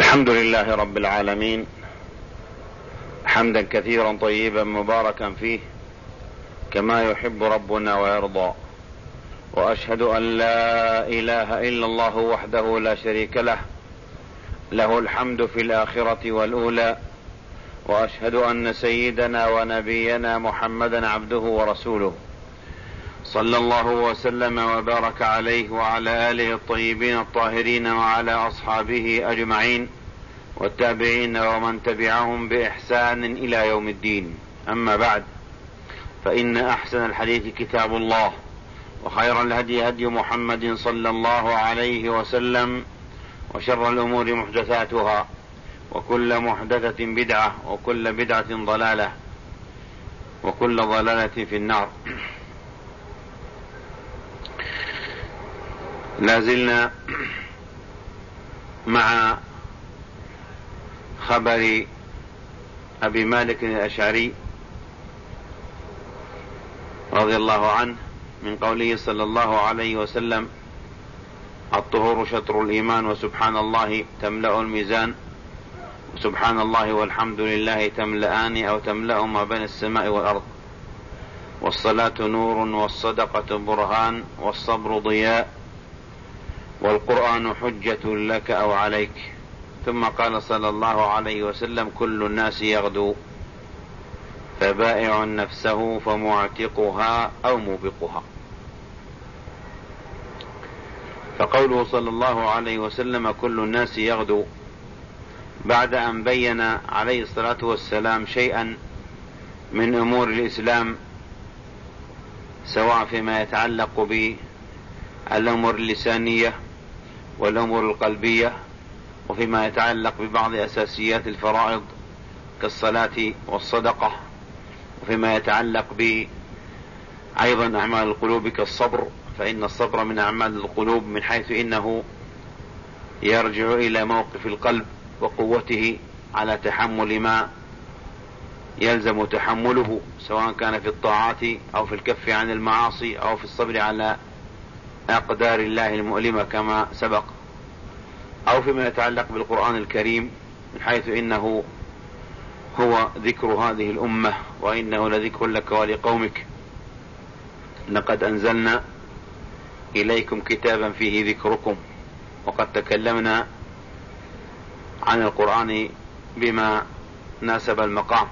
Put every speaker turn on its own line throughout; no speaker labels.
الحمد لله رب العالمين، حمدا كثيرا طيبا مباركا فيه كما يحب ربنا ويرضى. وأشهد أن لا إله إلا الله وحده لا شريك له، له الحمد في الآخرة والأولى. وأشهد أن سيدنا ونبينا محمدا عبده ورسوله، صلى الله وسلم وبارك عليه وعلى آله الطيبين الطاهرين وعلى أصحابه أجمعين والتابعين ومن تبعهم بإحسان إلى يوم الدين. أما بعد، فإن أحسن الحديث كتاب الله، وخير الهدي هدي محمد صلى الله عليه وسلم، وشر الأمور محدثاتها، وكل محدثة بدعة، وكل بدعة ضلالة، وكل ضلالة في النار. لازلنا مع خبر أبي مالك الأشعري رضي الله عنه من قوله صلى الله عليه وسلم: الطهور شطر الإيمان، وسبحان الله تملأ الميزان، وسبحان الله والحمد لله تملأان أو تملأ ما بين السماء والأرض، والصلاة نور، والصدقة برهان، والصبر ضياء، والقرآن حجة لك أو عليك. ثم قال صلى الله عليه وسلم: كل الناس يغدو، فبائع نفسه فمعتقها أو موبقها. فقوله صلى الله عليه وسلم كل الناس يغدو، بعد أن بين عليه الصلاة والسلام شيئا من أمور الإسلام، سواء فيما يتعلق بالأمور اللسانية والأمور القلبية، وفيما يتعلق ببعض أساسيات الفرائض كالصلاة والصدقة، وفيما يتعلق أيضا أعمال القلوب كالصبر، فإن الصبر من أعمال القلوب، من حيث إنه يرجع إلى موقف القلب وقوته على تحمل ما يلزم تحمله، سواء كان في الطاعات أو في الكف عن المعاصي أو في الصبر على أقدار الله المؤلمة كما سبق، أو فيما يتعلق بالقرآن الكريم، من حيث إنه هو ذكر هذه الأمة، وإنه لذكر لك ولقومك، لقد أنزلنا إليكم كتابا فيه ذكركم. وقد تكلمنا عن القرآن بما ناسب المقام.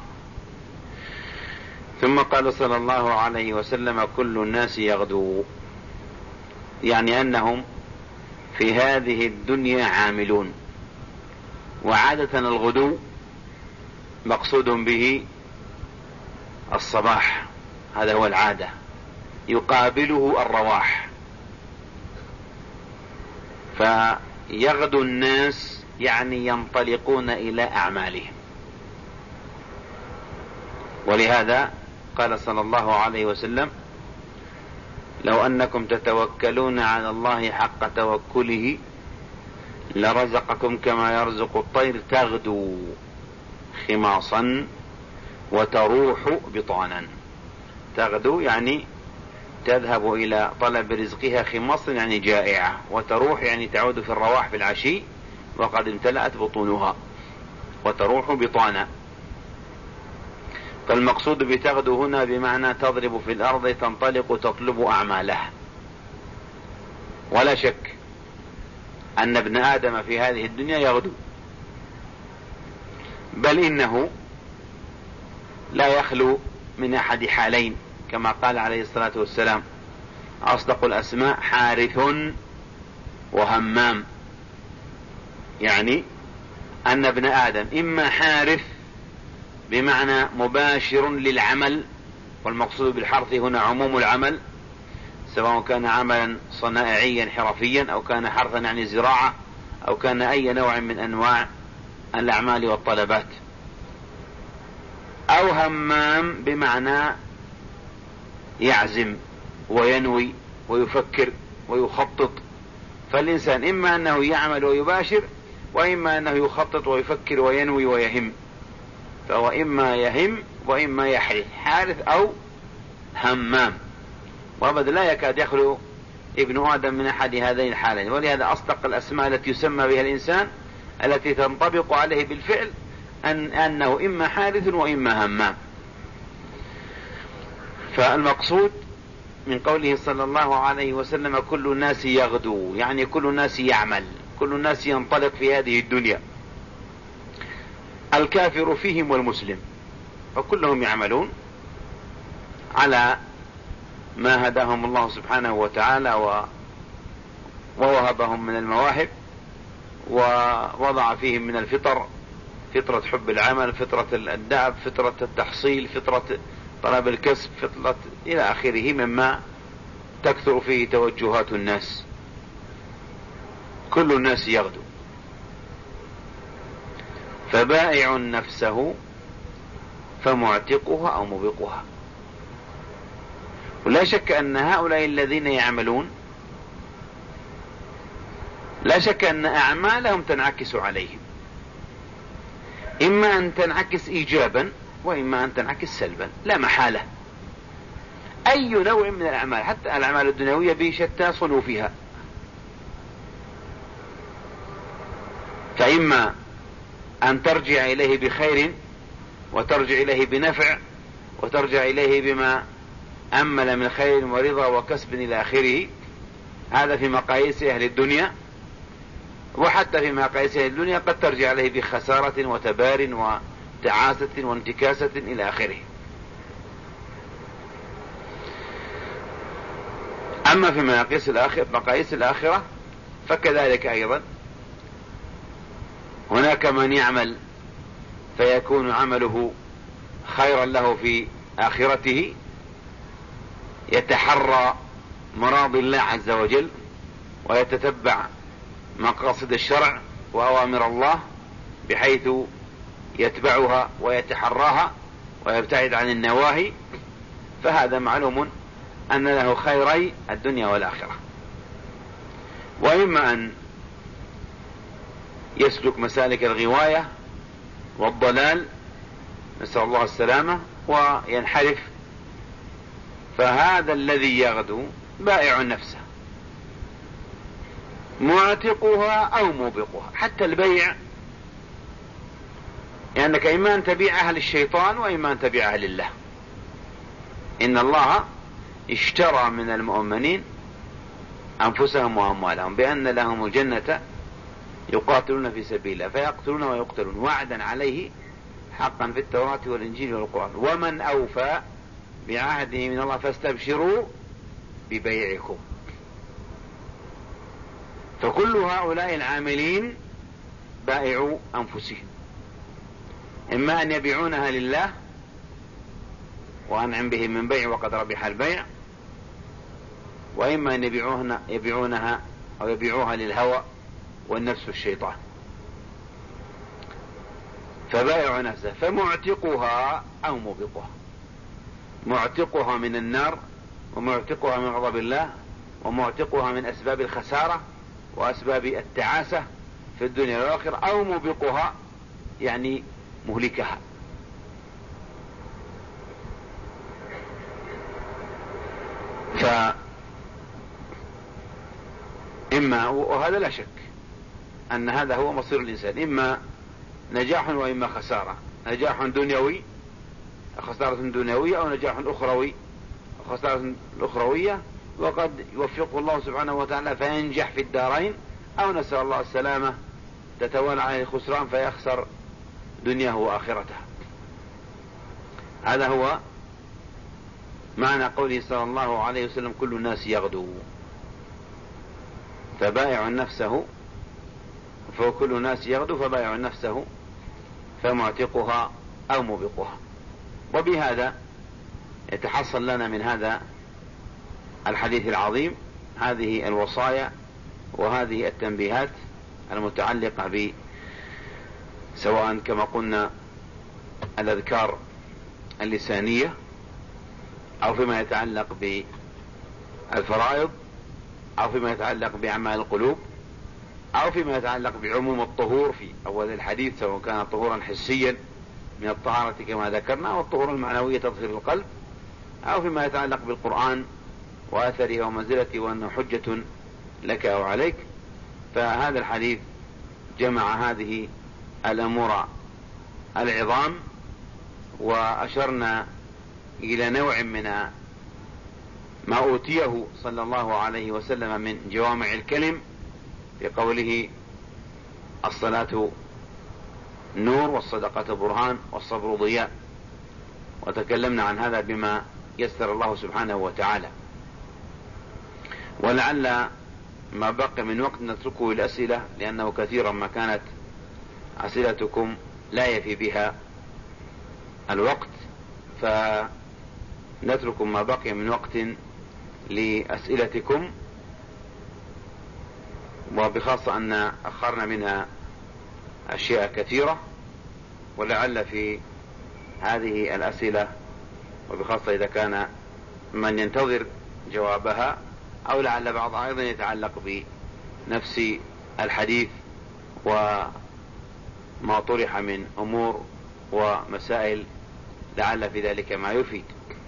ثم قال صلى الله عليه وسلم: كل الناس يغدو، يعني أنهم في هذه الدنيا عاملون. وعادة الغدو مقصود به الصباح، هذا هو العادة، يقابله الرواح. فيغدو الناس يعني ينطلقون إلى أعمالهم. ولهذا قال صلى الله عليه وسلم: لو أنكم تتوكلون على الله حق توكله لرزقكم كما يرزق الطير تغدو خماصا وتروح بطانا. تغدو يعني تذهب إلى طلب رزقها خماصا يعني جائعة، وتروح يعني تعود في الرواح في العشي وقد امتلأت بطونها، وتروح بطانا. فالمقصود بتغدو هنا بمعنى تضرب في الأرض، تنطلق تطلب أعمالها. ولا شك أن ابن آدم في هذه الدنيا يغدو، بل إنه لا يخلو من أحد حالين، كما قال عليه الصلاة والسلام: أصدق الأسماء حارث وهمام. يعني أن ابن آدم إما حارث بمعنى مباشر للعمل، والمقصود بالحرث هنا عموم العمل، سواء كان عملا صنائعيا حرفيا، أو كان حرثا يعني زراعة، أو كان أي نوع من أنواع الأعمال والطلبات. أو همام بمعنى يعزم وينوي ويفكر ويخطط. فالإنسان إما أنه يعمل ويباشر، وإما أنه يخطط ويفكر وينوي ويهم. فهو إما يهم وإما يحرث، حارث أو همام. وأبدا لا يكاد يخلو ابن آدم من أحد هذين الحالين. ولهذا أصدق الأسماء التي يسمى بها الإنسان التي تنطبق عليه بالفعل أنه إما حادث وإما همام. فالمقصود من قوله صلى الله عليه وسلم كل الناس يغدو، يعني كل الناس يعمل، كل الناس ينطلق في هذه الدنيا، الكافر فيهم والمسلم، فكلهم يعملون على ما هداهم الله سبحانه وتعالى ووهبهم من المواهب، ووضع فيهم من الفطر، فطرة حب العمل، فطرة الدأب، فطرة التحصيل، فطرة طلب الكسب، فطرة إلى آخره مما تكثر فيه توجهات الناس. كل الناس يغدو، فبائع نفسه فمعتقها أو موبقها. ولا شك أن هؤلاء الذين يعملون لا شك أن أعمالهم تنعكس عليهم، إما أن تنعكس إيجابا وإما أن تنعكس سلبا، لا محالة. أي نوع من الأعمال، حتى الأعمال الدنيوية بشتى صنوفها، فإما أن ترجع إليه بخير وترجع إليه بنفع وترجع إليه بما أمل من خير ورضا وكسب إلى آخره، هذا في مقاييس أهل الدنيا. وحتى في مقاييس أهل الدنيا قد ترجع إليه بخسارة وتبار وتعاسة وانتكاسة إلى آخره. أما في مقاييس الآخرة فكذلك أيضا، هناك من يعمل فيكون عمله خيرا له في آخرته، يتحرى مراضي الله عز وجل ويتتبع مقاصد الشرع وأوامر الله بحيث يتبعها ويتحراها ويبتعد عن النواهي، فهذا معلوم أن له خيري الدنيا والآخرة. وإما أن يسلك مسالك الغواية والضلال، نسأل الله السلامة، وينحرف، فهذا الذي يغدو بائع نفسه معتقها أو موبقها. حتى البيع، لأنك يعني إما أن تبيعها للشيطان وإما أن تبيعها لله. إن الله اشترى من المؤمنين أنفسهم وأموالهم بأن لهم الجنة يقاتلون في سبيل الله فيقتلون ويقتلون وعدا عليه حقا في التوراة والإنجيل والقرآن، ومن أوفى بعهده من الله فاستبشروا ببيعكم. فكل هؤلاء العاملين بائعوا أنفسهم، إما أن يبيعونها لله وأنعم بهم من بيع وقد ربح البيع، وإما أن يبيعونها أو يبيعوها للهوى والنفس والشيطان. فبائع نفسه فمعتقها أو موبقها، معتقها من النار ومعتقها من غضب الله ومعتقها من أسباب الخسارة وأسباب التعاسة في الدنيا والآخرة، أو موبقها يعني مهلكها. فإما، وهذا لا شك أن هذا هو مصير الإنسان، إما نجاح وإما خسارة، نجاح دنيوي خسارة دنيوية، أو نجاح أخروي خسارة أخروية، وقد يوفقه الله سبحانه وتعالى فينجح في الدارين، أو نسأل الله السلامة تتوالى عليه الخسران فيخسر دنياه وآخرته. هذا هو معنى قوله صلى الله عليه وسلم كل الناس يغدو، فبائع نفسه، فكل الناس يغدو فبائع نفسه فمعتقها أو موبقها. وبهذا يتحصل لنا من هذا الحديث العظيم هذه الوصايا وهذه التنبيهات المتعلقة سواء كما قلنا الأذكار اللسانية، أو فيما يتعلق بالفرائض، أو فيما يتعلق بأعمال القلوب، أو فيما يتعلق بعموم الطهور في أول الحديث، سواء كان طهورا حسيا من الطهارة كما ذكرنا، والطهور المعنوية تطهير القلب، أو فيما يتعلق بالقرآن وأثره ومنزلته وأنه حجة لك أو عليك. فهذا الحديث جمع هذه الأمور العظام، وأشرنا إلى نوع من ما أوتيه صلى الله عليه وسلم من جوامع الكلم بقوله: الصلاة نور، والصدقة برهان، والصبر ضياء. وتكلمنا عن هذا بما يسر الله سبحانه وتعالى. ولعل ما بقي من وقت نتركه الأسئلة، لأنه كثيرا ما كانت أسئلتكم لا يفي بها الوقت، فنترك ما بقي من وقت لأسئلتكم، وبخاصة أن أخرنا منها أشياء كثيرة. ولعل في هذه الأسئلة، وبخاصة إذا كان من ينتظر جوابها، أو لعل بعضها أيضا يتعلق بنفس الحديث وما طرح من أمور ومسائل، لعل في ذلك ما يفيد.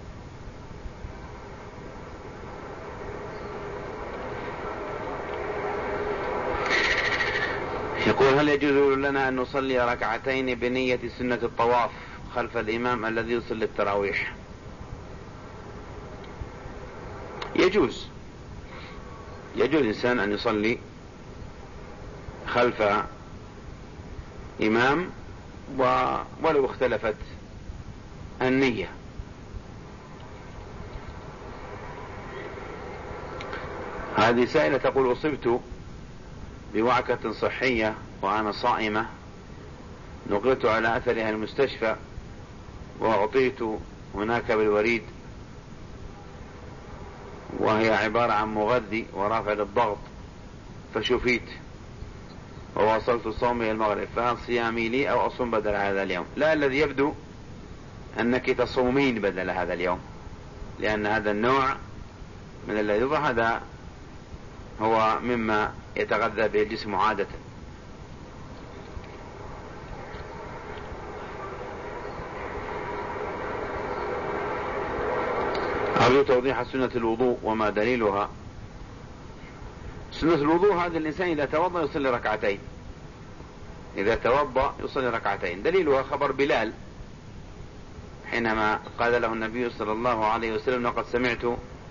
يقول: هل يجوز لنا أن نصلي ركعتين بنية سنة الطواف خلف الإمام الذي يصلي التراويح؟ يجوز الإنسان أن يصلي خلف إمام ولو اختلفت النية. هذه سائلة تقول: أصبت بوعكة صحية وأنا صائمة، نقلت على أثرها المستشفى وأعطيت هناك بالوريد، وهي عبارة عن مغذي ورافع للضغط، فشفيت وواصلت صومي المغرب، فهل صيامي لي أو أصوم بدل هذا اليوم؟ لا، الذي يبدو أنك تصومين بدل هذا اليوم، لأن هذا النوع من الذي يضع هذا هو مما يتغذى به الجسم عادة. أرجو توضيح سنة الوضوء وما دليلها. سنة الوضوء هذا الإنسان إذا توضأ يصلي ركعتين، إذا توضأ يصلي ركعتين. دليلها خبر بلال حينما قال له النبي صلى الله عليه وسلم: لقد سمعت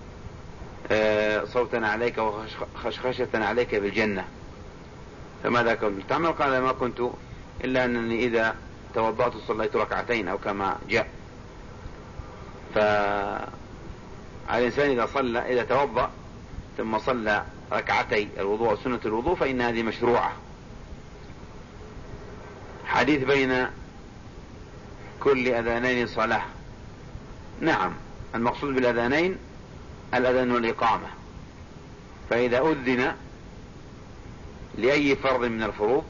صوتا عليك وخشخشة عليك بالجنة، فماذا كنت تعمل؟ قال: ما كنت إلا أنني إذا توضأت صليت ركعتين، أو كما جاء. فالإنسان إذا توضأ ثم صلى ركعتي الوضوء سنة الوضوء فإن هذه مشروعة. حديث بين كل أذانين صلاة، نعم، المقصود بالأذانين الأذان والإقامة. فإذا أذن لأي فرض من الفروض،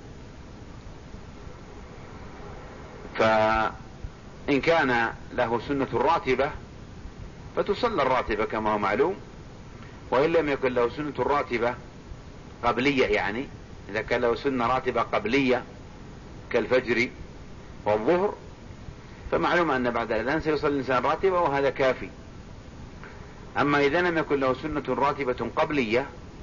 فإن كان له سنة راتبة فتصلى الراتبة كما هو معلوم، وإن لم يكن له سنة راتبة قبلية، يعني إذا كان له سنة راتبة قبلية كالفجر والظهر، فمعلوم أن بعد الأذان سيصلي الإنسان راتبة، وهذا كافي. أما إذا لم يكن له سنة راتبة قبلية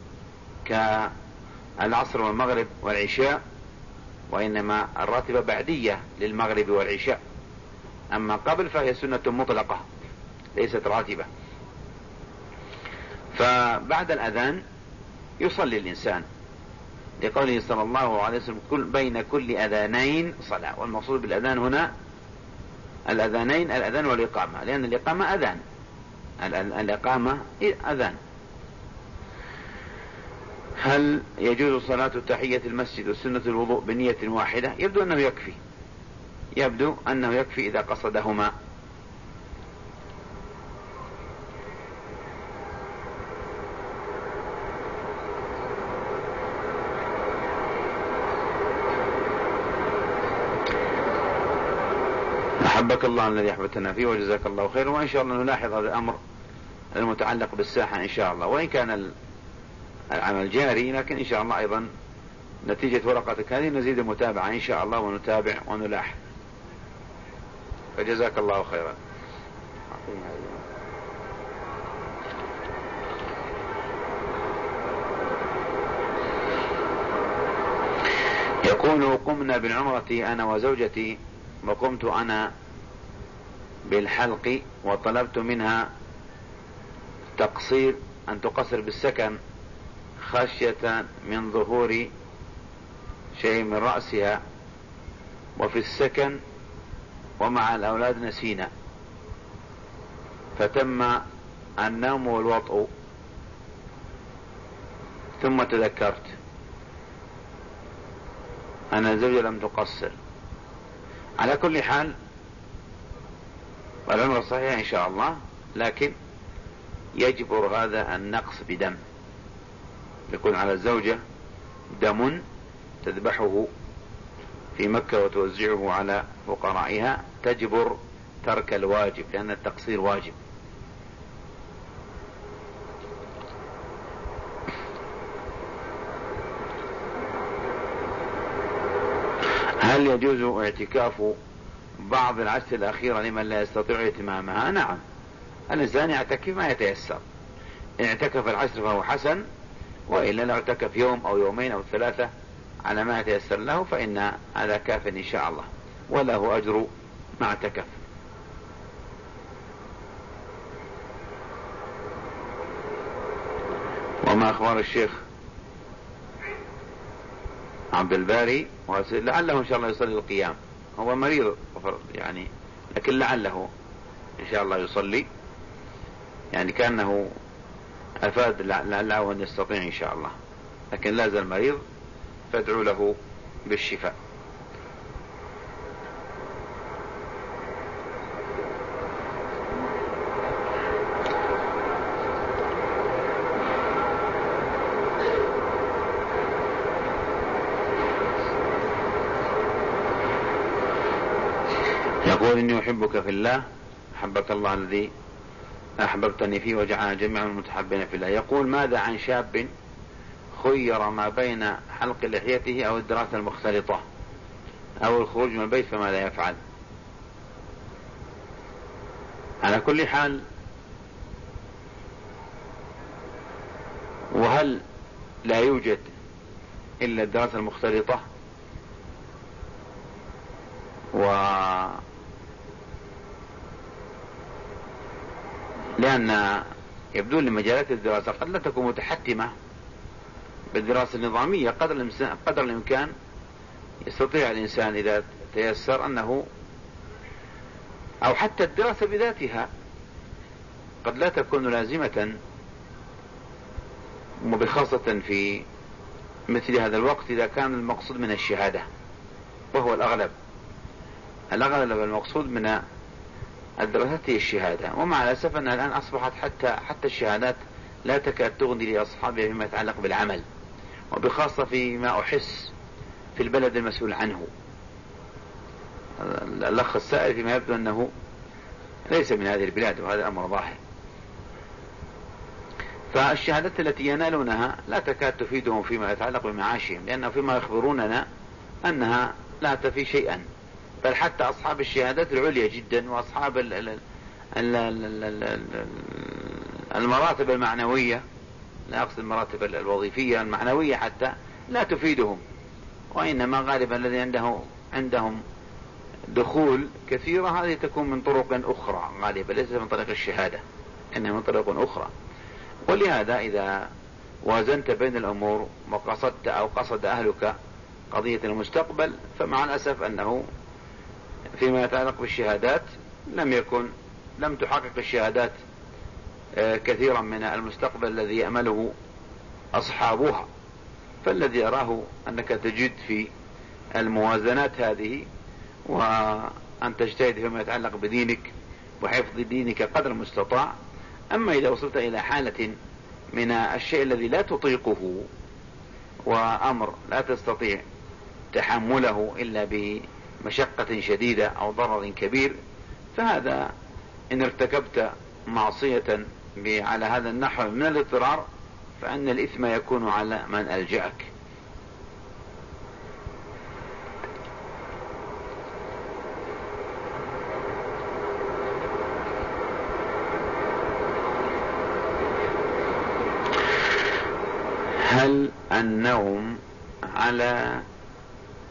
كالعصر والمغرب والعشاء، وإنما الراتبة بعدية للمغرب والعشاء، أما قبل فهي سنة مطلقة ليست راتبة. فبعد الأذان يصلي الإنسان، لقوله صلى الله عليه وسلم: بين كل أذانين صلاة. والمقصود بالأذان هنا الأذانين الأذان والإقامة، لأن الإقامة أذان، الإقامة أذان. هل يجوز صلاة تحية المسجد وسنة الوضوء بنية واحدة؟ يبدو أنه يكفي إذا قصدهما. أحبك الله الذي أحببتنا فيه، وجزاك الله خير. وإن شاء الله نلاحظ هذا الأمر المتعلق بالساحة إن شاء الله، وإن كان العمل جاري، لكن إن شاء الله أيضا نتيجة ورقتك هذه نزيد المتابعة إن شاء الله، ونتابع ونلاحظ. فجزاك الله خيرا. يقول قمنا بالعمرة أنا وزوجتي، وقمت أنا بالحلق، وطلبت منها أن تقصر بالسكن خشية من ظهور شيء من رأسها، وفي السكن ومع الأولاد نسينا، فتم النوم والوطء، ثم تذكرت أن الزوجة لم تقصر. على كل حال العمرة صحيحة إن شاء الله، لكن يجبر هذا النقص بدم، يكون على الزوجة دم تذبحه في مكة وتوزعه على فقرائها، تجبر ترك الواجب، لأن التقصير واجب. هل يجوز اعتكاف بعض العشر الأخيرة لمن لا يستطيع اتمامها؟ نعم، الإنسان يعتكف ما يتيسر، إن اعتكف العشر فهو حسن، وإلا لو اعتكف يوم أو يومين أو ثلاثة على ما يتيسر له فإن هذا كاف إن شاء الله، وله أجر ما اعتكف. وما أخبار الشيخ عبد الباري؟ لعله إن شاء الله يصلي القيام، هو مريض يعني، لكن لعله إن شاء الله يصلي، يعني كأنه أفاد لعله أن يستطيع إن شاء الله، لكن لا زال مريض، فادعوا له بالشفاء. يقول إني أحبك في الله، أحبك الله الذي أحببتني فيه وجعلنا جميعا المتحبين في الله. يقول ماذا عن شاب خير ما بين حلق لحيته أو الدراسة المختلطة أو الخروج من البيت، فماذا يفعل؟ على كل حال، وهل لا يوجد إلا الدراسة المختلطة؟ لأن يبدو لمجالات الدراسة قد لا تكون متحتمة بالدراسة النظامية، قدر الإمكان يستطيع الإنسان إذا تيسر أنه، أو حتى الدراسة بذاتها قد لا تكون لازمة، وبخاصة في مثل هذا الوقت إذا كان المقصود من الشهادة، وهو الأغلب المقصود من الدراسات هي الشهادة. ومع الأسف أنها الآن أصبحت حتى الشهادات لا تكاد تغني لأصحابها فيما يتعلق بالعمل، وبخاصة فيما أحس في البلد المسؤول عنه. الأخ السائل فيما يبدو أنه ليس من هذه البلاد، وهذا الأمر ظاهر. فالشهادات التي ينالونها لا تكاد تفيدهم فيما يتعلق بمعاشهم، لأنه فيما يخبروننا أنها لا تفي شيئا، بل حتى أصحاب الشهادات العليا جدا وأصحاب المراتب المعنوية، لا أقصد المراتب الوظيفية، المعنوية حتى لا تفيدهم، وإنما غالبا الذي عندهم دخول كثيرة هذه تكون من طرق أخرى، غالبا ليس من طريق الشهادة، إنها من طرق أخرى. ولهذا إذا وازنت بين الأمور وقصدت أو قصد أهلك قضية المستقبل، فمع الأسف أنه فيما يتعلق بالشهادات لم تحقق الشهادات كثيرا من المستقبل الذي يأمله أصحابها. فالذي يراه أنك تجد في الموازنات هذه، وأن تجتهد فيما يتعلق بدينك وحفظ دينك قدر المستطاع. أما إذا وصلت إلى حالة من الشيء الذي لا تطيقه، وأمر لا تستطيع تحمله إلا بمشقة شديدة أو ضرر كبير، فهذا إن ارتكبت معصية على هذا النحو من الاضطرار فإن الإثم يكون على من ألجأك. هل النوم على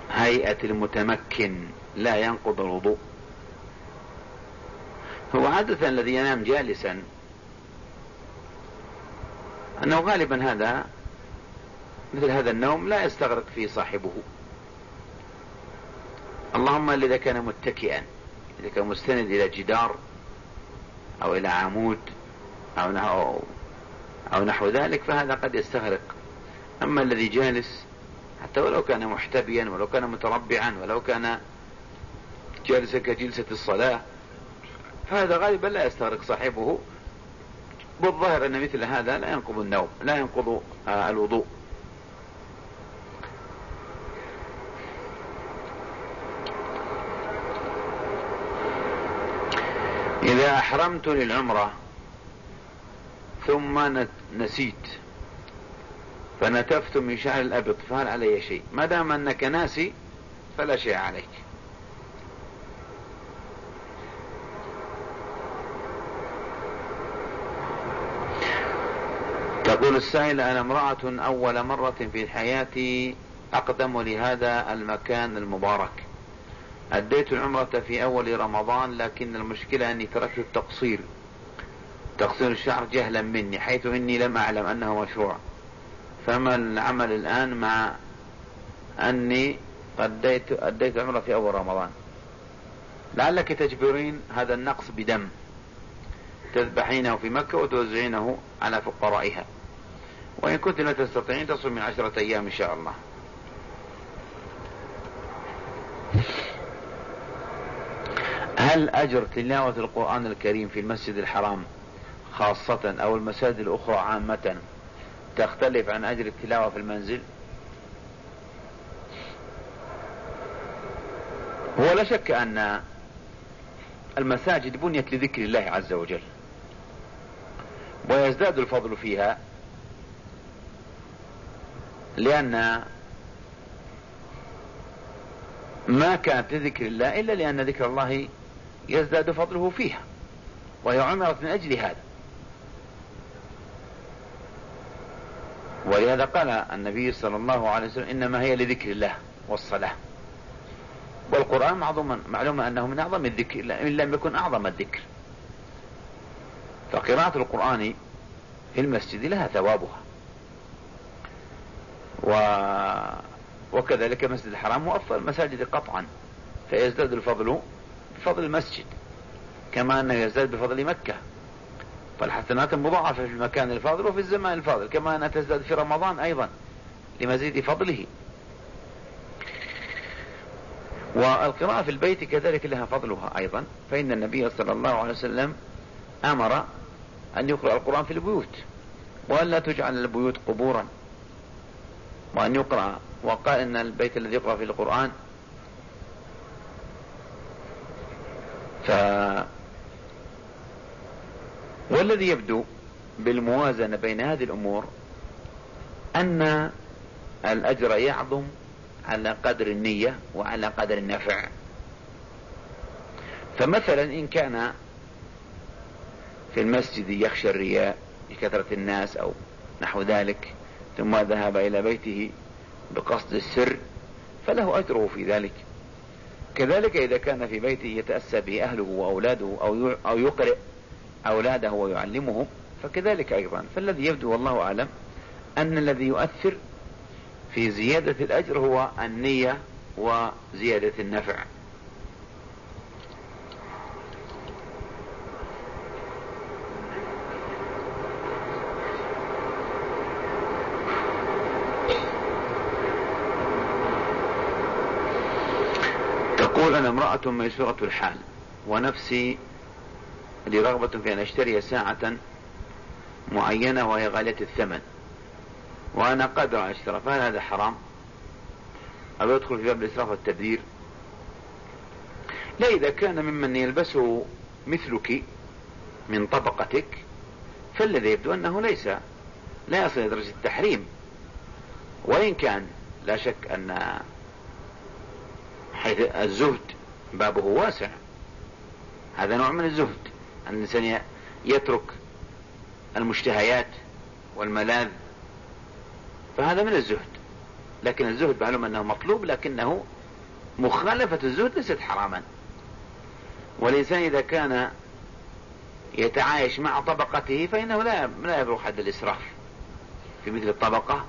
هيئة المتمكن لا ينقض الوضوء. هو عادة الذي ينام جالسا أنه غالبا هذا مثل هذا النوم لا يستغرق فيه صاحبه، اللهم إذا كان متكئا، إذا كان مستند إلى جدار أو إلى عمود أو نحو ذلك فهذا قد يستغرق. أما الذي جالس حتى ولو كان محتبيا ولو كان متربعا ولو كان جالسا كجلسة الصلاة فهذا غالبا لا يستغرق صاحبه. بالظاهر أن مثل هذا لا ينقض النوم، لا ينقض الوضوء. إذا أحرمت للعمرة ثم نسيت فنتفت من شعر الأبط فهل علي شيء؟ ما دام أنك ناسي فلا شيء عليك. تقول السائل: أنا امرأة أول مرة في حياتي أقدم لهذا المكان المبارك، أديت العمرة في أول رمضان، لكن المشكلة أني تركت تقصير الشعر جهلا مني، حيث إني لم أعلم أنه مشروع، فما العمل الآن مع أني أديت عمرة في أول رمضان؟ لعلك تجبرين هذا النقص بدم تذبحينه في مكة وتوزعينه على فقرائها، وإن كنت لا تستطيعين تصوم من 10 أيام إن شاء الله. هل أجر تلاوة القرآن الكريم في المسجد الحرام خاصة أو المساجد الأخرى عامة تختلف عن أجر التلاوة في المنزل؟ هو لا شك أن المساجد بنيت لذكر الله عز وجل، ويزداد الفضل فيها لأن ما كانت لذكر الله إلا لأن ذكر الله يزداد فضله فيها، وهي عمرت من أجل هذا. ولهذا قال النبي صلى الله عليه وسلم: إنما هي لذكر الله والصلاة. والقرآن معلوم أنه من أعظم الذكر إن لم يكن أعظم الذكر، فقراءة القرآن في المسجد لها ثوابها، وكذلك مسجد الحرام مؤفل المساجد قطعا، فيزداد الفضل بفضل المسجد كما أنه يزداد بفضل مكة، فالحسنات مضاعفة في المكان الفاضل وفي الزمان الفاضل، كما أنها تزداد في رمضان أيضا لمزيد فضله. والقراءة في البيت كذلك لها فضلها أيضا، فإن النبي صلى الله عليه وسلم أمر أن يقرأ القرآن في البيوت، وأن لا تجعل البيوت قبورا، وأن يقرأ، وقال إن البيت الذي يقرأ فيه القرآن والذي يبدو بالموازنة بين هذه الأمور أن الأجر يعظم على قدر النية وعلى قدر النفع. فمثلا إن كان في المسجد يخشى الرياء لكثرة الناس أو نحو ذلك ثم ذهب إلى بيته بقصد السر فله أجره في ذلك. كذلك إذا كان في بيته يتأسى به أهله وأولاده أو يقرئ أولاده ويعلمهم فكذلك أيضا. فالذي يبدو والله أعلم أن الذي يؤثر في زيادة الأجر هو النية وزيادة النفع. تقول: أنا امرأة ميسورة الحال ونفسي لي رغبة في أن أشتري ساعة معينة وهي غالية الثمن وأنا قادر على اشتراها، فهل هذا حرام أو يدخل في باب الإسراف والتبذير؟ لا، إذا كان ممن يلبسه مثلك من طبقتك فالذي يبدو أنه لا يصل إلى درجة التحريم، وإن كان لا شك أن حيث الزهد بابه واسع، هذا نوع من الزهد، أن الإنسان يترك المشتهيات والملاذ، فهذا من الزهد. لكن الزهد معلوم أنه مطلوب، لكنه مخالفة الزهد ليست حراما، والإنسان إذا كان يتعايش مع طبقته فإنه لا يبلغ حد الإسراف في مثل الطبقة.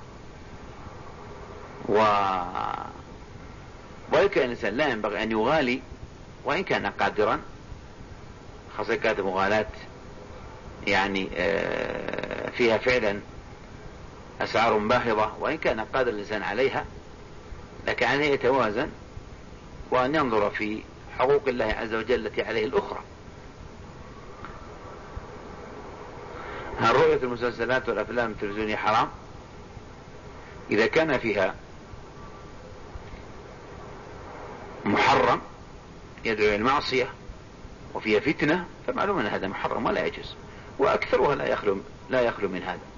ويمكن الإنسان لا ينبغي أن يغالي وإن كان قادرا، خاصة كانت مغالاة يعني فيها فعلا أسعار باهظة، وإن كان قادر الإنسان عليها، لكن عليه يتوازن وأن ينظر في حقوق الله عز وجل التي عليه الأخرى. هل رؤية المسلسلات والأفلام التلفزيونية حرام؟ إذا كان فيها محرم يدعو إلى المعصية وفيها فتنة فمعلوم أن هذا محرم ولا يجوز، وأكثرها لا يخلو من هذا.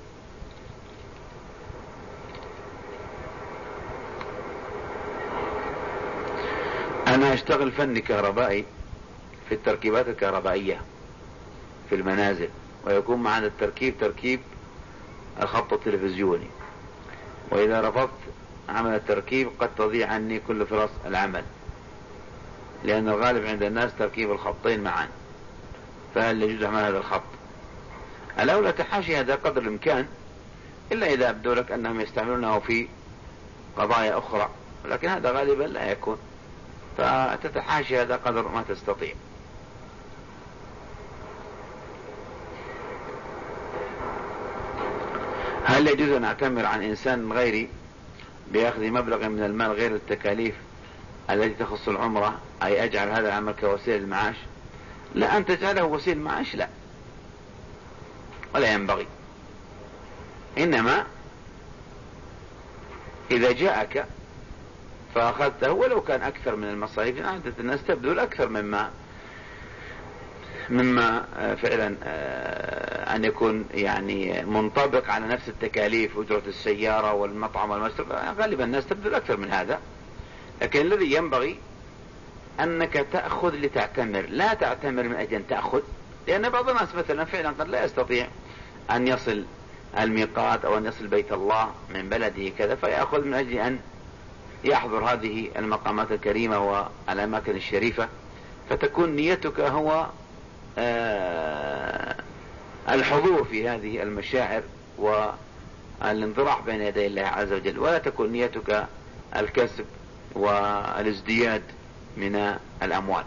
أنا أشتغل فني كهربائي في التركيبات الكهربائية في المنازل، ويكون معنا التركيب تركيب الخط التلفزيوني، وإذا رفضت عمل التركيب قد تضيع عني كل فرص العمل، لأن الغالب عند الناس تركيب الخطين معا، فهل يجوز عمل هذا الخط؟ الأولى تحاشي هذا قدر الإمكان، إلا إذا أبدو لك أنهم يستعملونه في قضايا أخرى، لكن هذا غالبا لا يكون، فتتحاشي هذا قدر ما تستطيع. هل يجوز أن أعتمر عن إنسان غيري بأخذ مبلغ من المال غير التكاليف التي تخص العمرة، أي أجعل هذا العمل كوسيلة للمعاش؟ لا، أن تجعله وسيلة المعاش لا، ولا ينبغي. إنما إذا جاءك فأخذته ولو كان أكثر من المصاريف، عادة الناس تبذل أكثر مما فعلا أن يكون يعني منطبق على نفس التكاليف، أجرة السيارة والمطعم والمشرب، غالبا الناس تبذل أكثر من هذا. لكن الذي ينبغي أنك تأخذ لتعتمر، لا تعتمر من أجل أن تأخذ، لأن بعض الناس مثلا فعلا قد لا يستطيع أن يصل الميقات أو أن يصل بيت الله من بلده كذا، فيأخذ من أجل أن يحضر هذه المقامات الكريمة والأماكن الشريفة، فتكون نيتك هو الحضور في هذه المشاعر والانطراح بين يدي الله عز وجل، ولا تكون نيتك الكسب والازدياد من الأموال.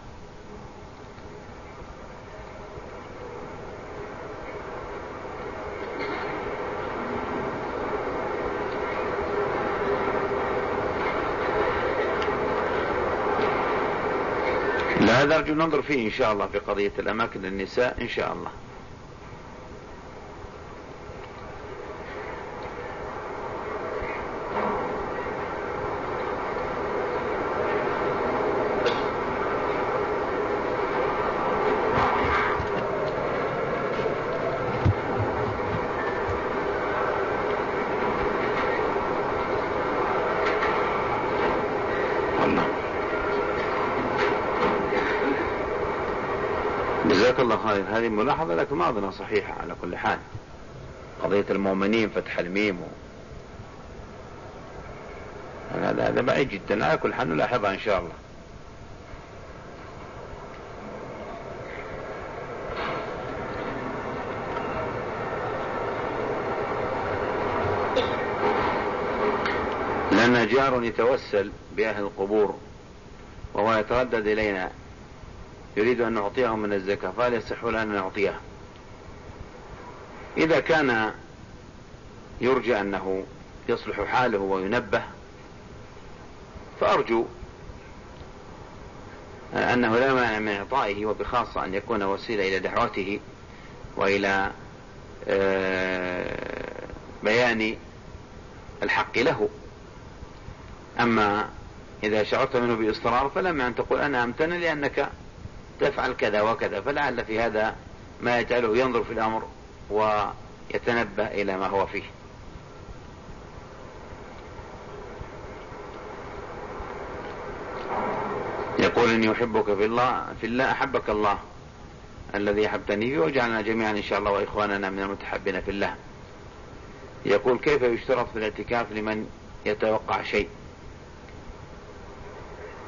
هذا أرجو ننظر فيه إن شاء الله في قضية الأماكن للنساء إن شاء الله. جزاك الله خير. هذه ملاحظة لكن ما أظنها صحيحة على كل حال، قضية المؤمنين فتح الميم هذا بعيد جدا، على كل حال نلاحظها إن شاء الله. لأن جار يتوسل بأهل القبور وهو يتردد إلينا يريد أن نعطيه من الزكاة، فهل يصح لنا أن نعطيه؟ إذا كان يرجى أنه يصلح حاله وينبه فأرجو أنه لا مانع من إعطائه، وبخاصة أن يكون وسيلة إلى دعوته وإلى بيان الحق له. أما إذا شعرت منه بإصرار فلا مانع أن تقول أنا أمتنع لأنك تفعل كذا وكذا، فلعل في هذا ما يجعله ينظر في الأمر ويتنبه إلى ما هو فيه. يقول إني أحبك في الله أحبك الله الذي أحبتني فيه وجعلنا جميعا إن شاء الله وإخواننا من المتحبين في الله. يقول كيف يشترط في الاعتكاف لمن يتوقع شيء؟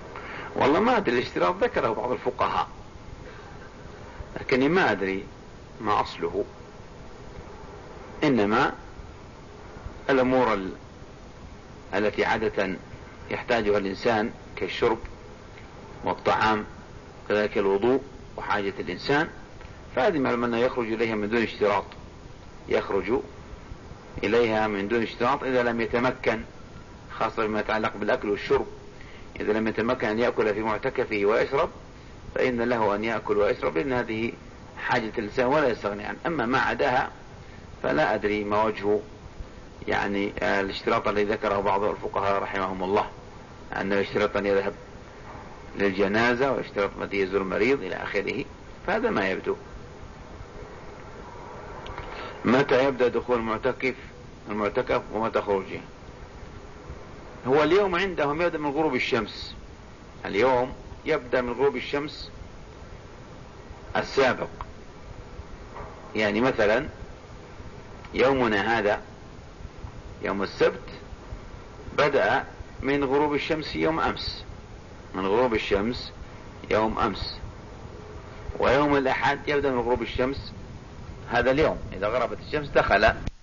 والله ما أدري، الاشتراط ذكره بعض الفقهاء لكني ما أدري ما أصله. إنما الأمور التي عادة يحتاجها الإنسان كالشرب والطعام كذلك الوضوء وحاجة الإنسان، فهذه معلوم أنه يخرج إليها من دون اشتراط، يخرج إليها من دون اشتراط إذا لم يتمكن، خاصة بما يتعلق بالأكل والشرب. إذا لم يتمكن أن يأكل في معتكفه ويشرب فإن له أن يأكل ويشرب، لأن هذه حاجة الإنسان ولا يستغني عنه. أما ما عداها فلا أدري ما وجه يعني الاشتراط الذي ذكره بعض الفقهاء رحمهم الله، أنه يشترط أن يذهب للجنازة ويشترط متى يزور المريض إلى آخره، فهذا ما يبدو. متى يبدأ دخول المعتكف ومتى خروجه؟ هو اليوم عندهم يبدأ من غروب الشمس، اليوم يبدأ من غروب الشمس السابق. يعني مثلا يومنا هذا يوم السبت بدأ من غروب الشمس يوم أمس، من غروب الشمس يوم أمس. ويوم الأحد يبدأ من غروب الشمس هذا اليوم، إذا غربت الشمس دخل